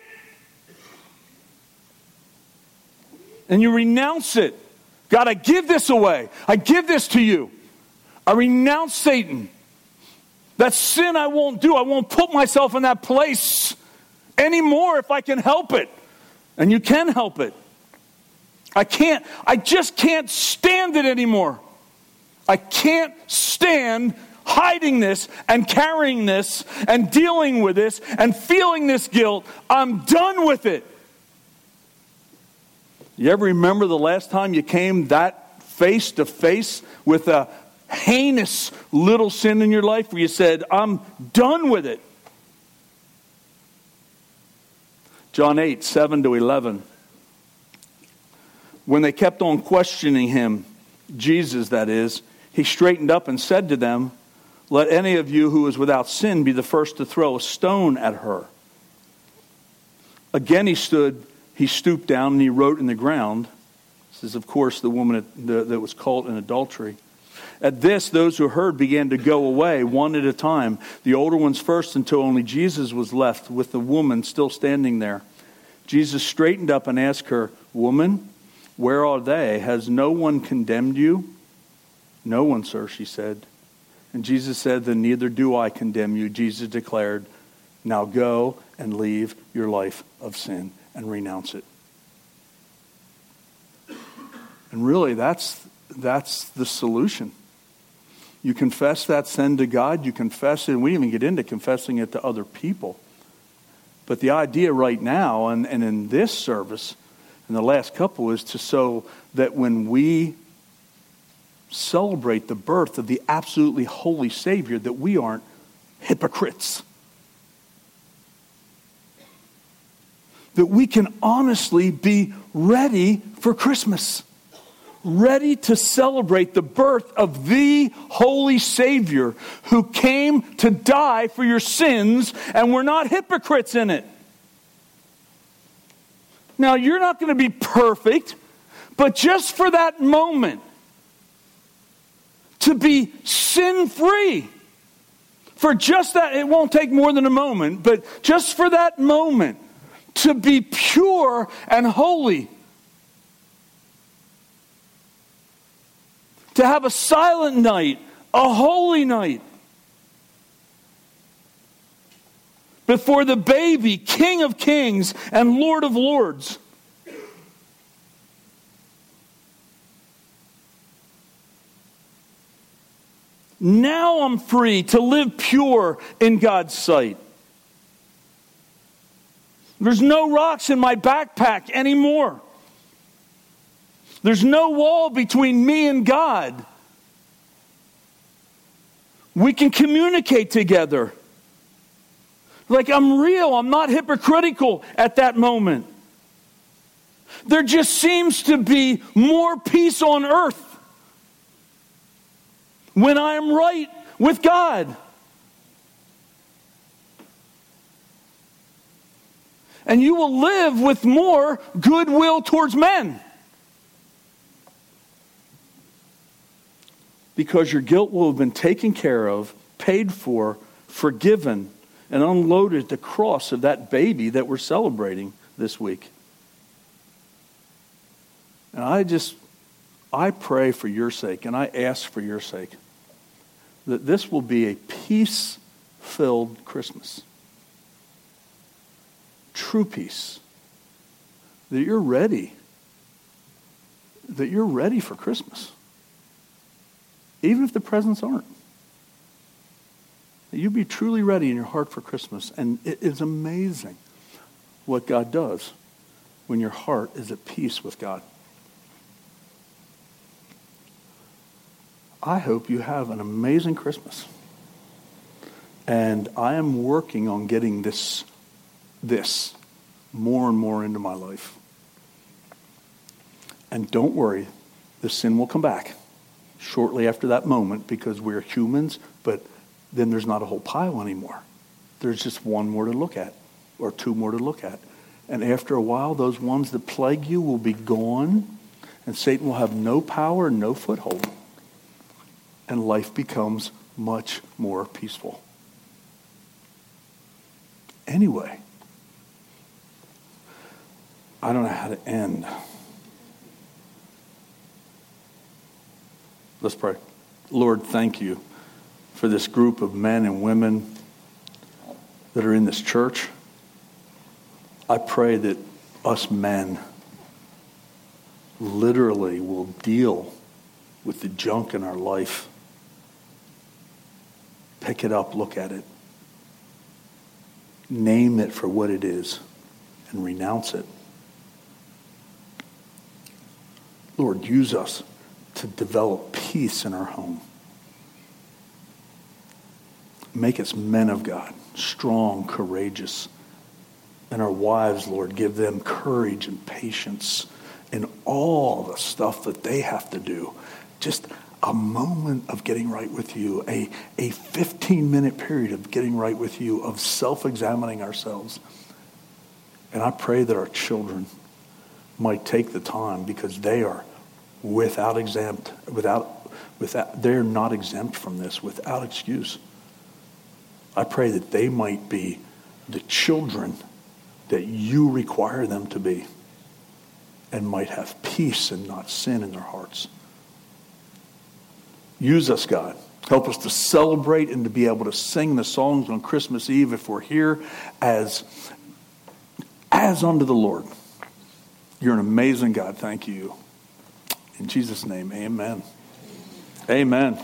And you renounce it. God, I give this away. I give this to you. I renounce Satan. That sin I won't do. I won't put myself in that place anymore if I can help it. And you can help it. I can't, I just can't stand it anymore. I can't stand hiding this and carrying this and dealing with this and feeling this guilt. I'm done with it. You ever remember the last time you came that face to face with a heinous little sin in your life where you said, I'm done with it? John eight, seven to eleven. When they kept on questioning him, Jesus that is, he straightened up and said to them, let any of you who is without sin be the first to throw a stone at her. Again he stood, he stooped down and he wrote in the ground. This is of course the woman that was caught in adultery. At this, those who heard began to go away, one at a time, the older ones first, until only Jesus was left with the woman still standing there. Jesus straightened up and asked her, Woman, where are they? Has no one condemned you? No one, sir, she said. And Jesus said, then neither do I condemn you. Jesus declared, now go and leave your life of sin and renounce it. And really, that's that's the solution. You confess that sin to God, you confess it, and we even get into confessing it to other people. But the idea right now, and, and in this service, in the last couple, is to so that when we celebrate the birth of the absolutely holy Savior, that we aren't hypocrites. That we can honestly be ready for Christmas. Ready to celebrate the birth of the holy Savior who came to die for your sins, and we're not hypocrites in it. Now, you're not going to be perfect, but just for that moment, to be sin-free, for just that, it won't take more than a moment, but just for that moment, to be pure and holy. To have a silent night, a holy night. Before the baby, King of Kings and Lord of Lords. Now I'm free to live pure in God's sight. There's no rocks in my backpack anymore. There's no wall between me and God. We can communicate together. Like I'm real, I'm not hypocritical at that moment. There just seems to be more peace on earth when I am right with God. And you will live with more goodwill towards men. Because your guilt will have been taken care of, paid for, forgiven, and unloaded at the cross of that baby that we're celebrating this week. And I just, I pray for your sake, and I ask for your sake, that this will be a peace-filled Christmas. True peace. That you're ready. That you're ready for Christmas. Even if the presents aren't. That you be truly ready in your heart for Christmas. And it is amazing what God does when your heart is at peace with God. I hope you have an amazing Christmas. And I am working on getting this, this more and more into my life. And don't worry, the sin will come back shortly after that moment, because we're humans, but then there's not a whole pile anymore. There's just one more to look at, or two more to look at. And after a while, those ones that plague you will be gone, and Satan will have no power and no foothold. And life becomes much more peaceful. Anyway, I don't know how to end. Let's pray. Lord, thank you for this group of men and women that are in this church. I pray that us men literally will deal with the junk in our life. Pick it up, look at it. Name it for what it is and renounce it. Lord, use us to develop peace in our home. Make us men of God, strong, courageous. And our wives, Lord, give them courage and patience in all the stuff that they have to do. Just a moment of getting right with you, a, a fifteen-minute period of getting right with you, of self-examining ourselves. And I pray that our children might take the time, because they are without exempt, without, without, they're not exempt from this, without excuse. I pray that they might be the children that you require them to be, and might have peace and not sin in their hearts. Use us, God. Help us to celebrate and to be able to sing the songs on Christmas Eve if we're here as, as unto the Lord. You're an amazing God. Thank you. In Jesus' name, amen. Amen.